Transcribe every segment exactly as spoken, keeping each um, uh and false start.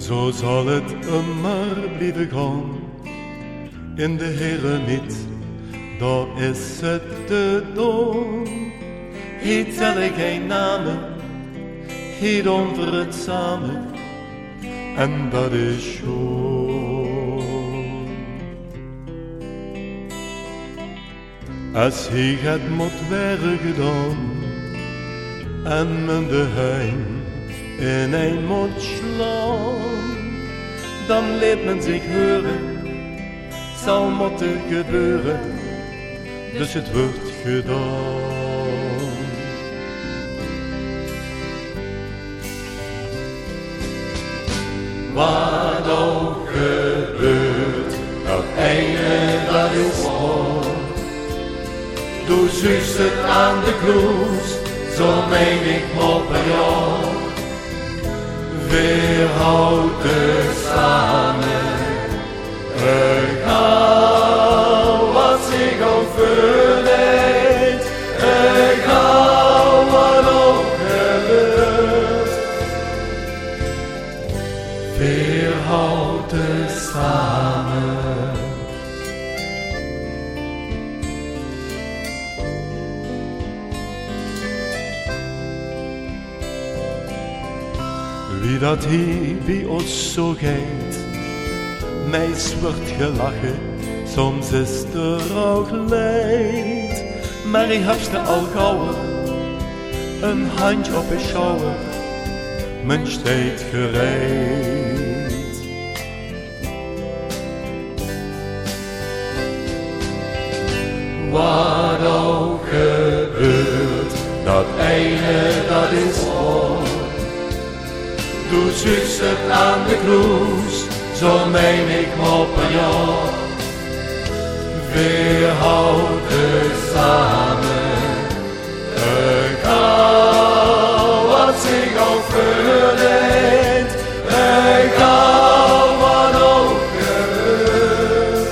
Zo zal het immer blijven gaan. In de Heere niet, daar is het te doen. Hij telle geen namen, hij doen voor het samen. En dat is schoon. Als hij het moet werden gedaan, en men de hein in een moet slaan, dan leert men zich horen, zal moeten gebeuren, dus het wordt gedaan. Wat ook gebeurt, dat ene dat is waar. Doe zuust het aan de kloes, zo meen ik op een jaar. Weer houdt het samen, ik hou wat zich ook verleed, ik hou wat ook gebeurt. Weer houdt het samen. Wie dat hier bij ons zo gaat, meis wordt gelachen, soms is er ook leid. Maar ik heb ze al gauwer, een handje op een schouder, men steekt gereed. Wat ook gebeurt, dat ene dat is waar. Doe zuust het aan de kroes, zo meen ik op een jaar. Weer houdt het samen, ik hou wat zich ook verleed, ik hou wat ook gebeurt.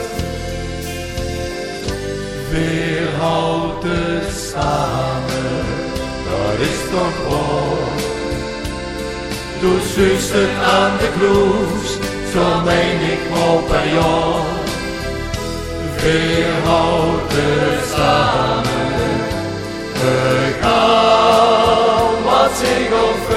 Weer houdt het samen, dat is toch waar. Doe zuust het aan de kroes, zo meen ik op een jaar. Weer houdt het samen, ik hou wat zich ook